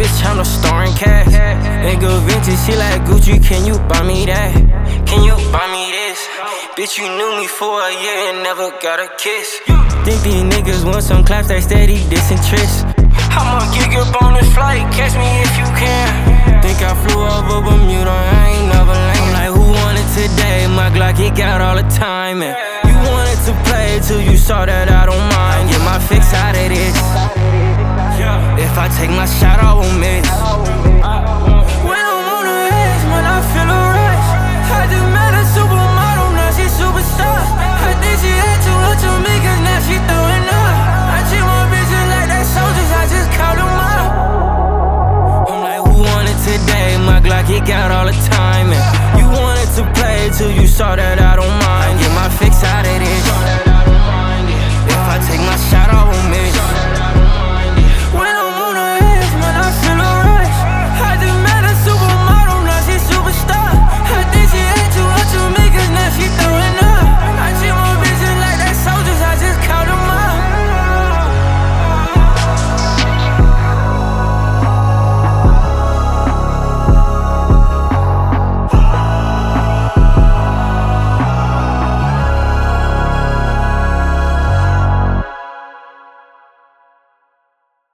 bitch, I'm no storing cash. Nigga vintage, she like Gucci, can you buy me that? Can you buy me this? Bitch, you knew me for a year and never got a kiss. Think these niggas want some claps, they steady dissing tricks. I'ma gig up on this flight, catch me if you can. Think I flew over Bermuda, I ain't never lame. I'm like, who want it today? My Glock, it got all the time. And you wanted to play till you saw that I